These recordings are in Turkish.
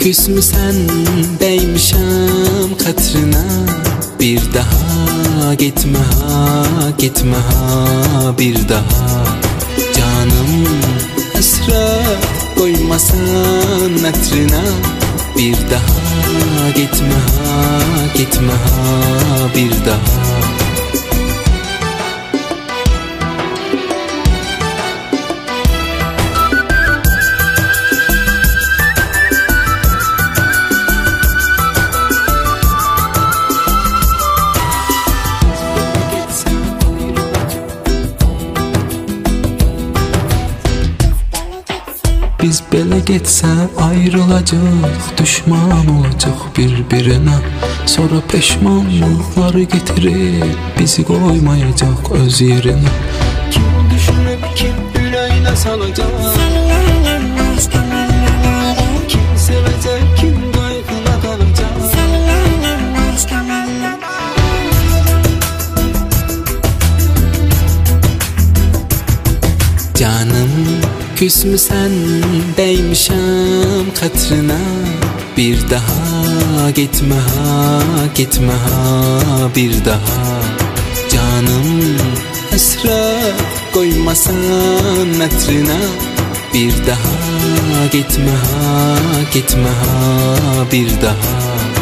küsmüsən değmişəm xətrinə. Bir daha gitme ha, gitme ha, bir daha. Canım hasret koymasan nətrine. Bir daha gitme ha, gitme ha, bir daha. Biz belə getsə ayrılacaq, düşman olacaq bir-birinə. Sonra peşmanlıqları getirib bizi qoymayacaq öz yerinə. Kim düşünüb kim ürəyinə salacaq? Kim sevəcək kim qayğına qalacaq? Canım küsmüsən değmişəm xətrinə. Bir daha gitme ha, gitme ha, bir daha. Canım hasret koymasan nətrine. Bir daha gitme ha, gitme ha, bir daha.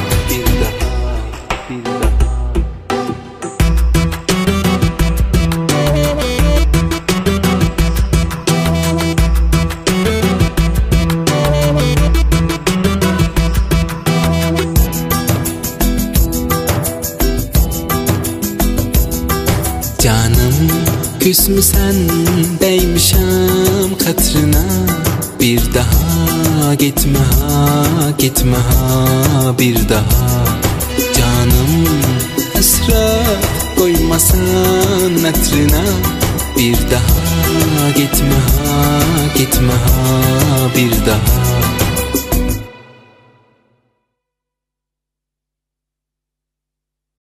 Canım küsmüsən değmişəm xətrinə. Bir daha gitme ha, gitme ha, bir daha. Canım hasret koymasan nətrine. Bir daha gitme ha, gitme ha, bir daha.